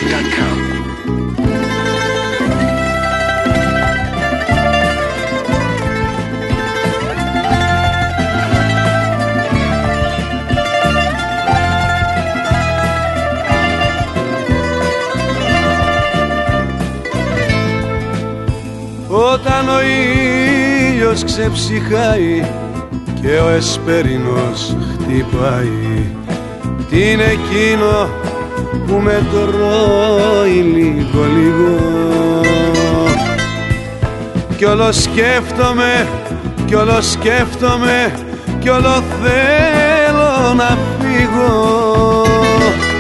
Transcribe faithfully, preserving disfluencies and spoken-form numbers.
τελεία com. Όταν ο ήλιος ξεψυχάει και ο εσπερινός χτυπάει, τι είναι εκείνο που με τρώει λίγο λίγο, κι όλο σκέφτομαι, κι όλο σκέφτομαι, κι όλο θέλω να φύγω.